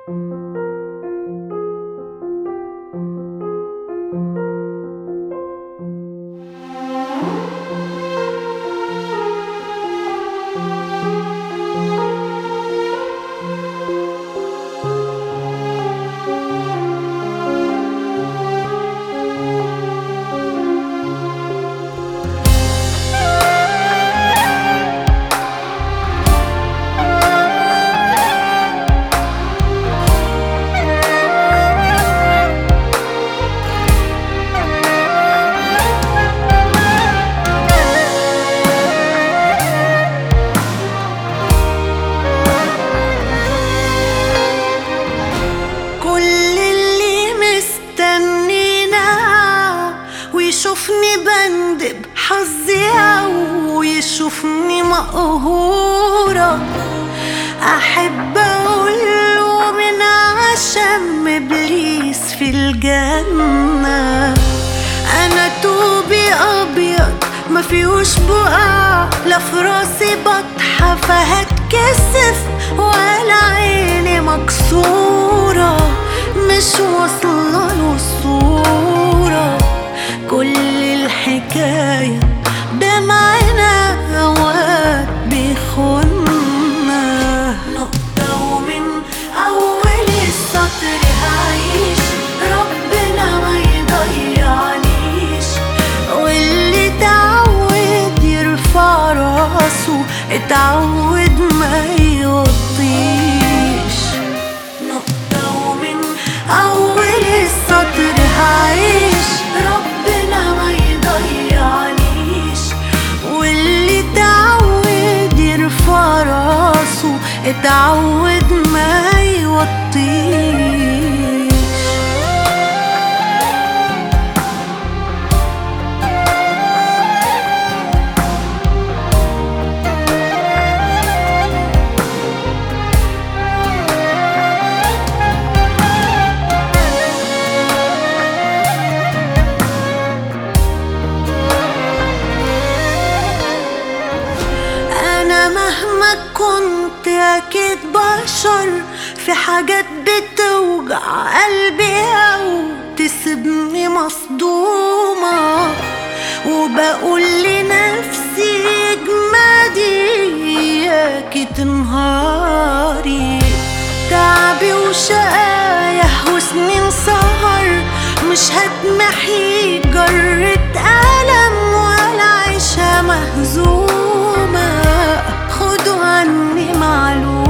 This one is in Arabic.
يشوفني بندب حظي أو يشوفني مقهورة، أحب أقوله من عشم إبليس في الجنة. أنا توبي أبيض ما فيهوش بقع، لا في راسي بطحة فهتكسف ولا عيني مكسورة، مش واصلة له الصورة. كل الحكاية دمعنا أوقات بيخوننا نقطة، ومن أول السطر هعيش ربنا ما يضيعنيش، واللي تعود يرفع راسه اتعود ما يوطيش. نقطة ومن أول السطر هعيش ربنا ما يضيعنيش، واللي تعود يرفع راسه اتعود ما يوطيش. مهما كنت أكيد بشر، في حاجات بتوجع قلبي أو تسيبني مصدومة، وبقول لنفسي اجمدي إياكي تنهاري. تعبي وشقايا وسنين سهر مش هتمحي جرة ألم ولا عيشة مهزومة. خدوا عني معلومة